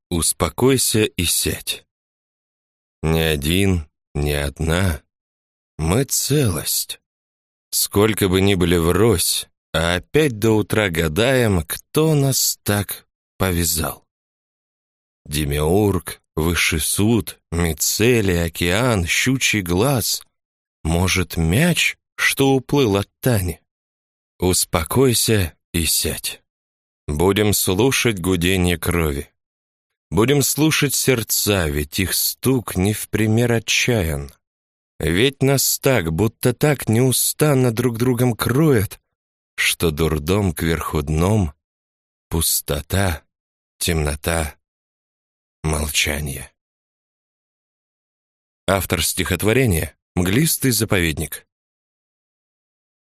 Успокойся и сядь. Ни один, ни одна. Мы целость. Сколько бы ни были врозь, а опять до утра гадаем, кто нас так повязал. Демиург, высший суд, мицелий, океан, щучий глаз. Может, мяч, что уплыл от Тани? Успокойся и сядь. Будем слушать гудение крови. Будем слушать сердца, ведь их стук не в пример отчаян. Ведь нас так, будто так неустанно друг другом кроет, что дурдом кверху дном, пустота, темнота, молчание. Автор стихотворения — Мглистый заповедник.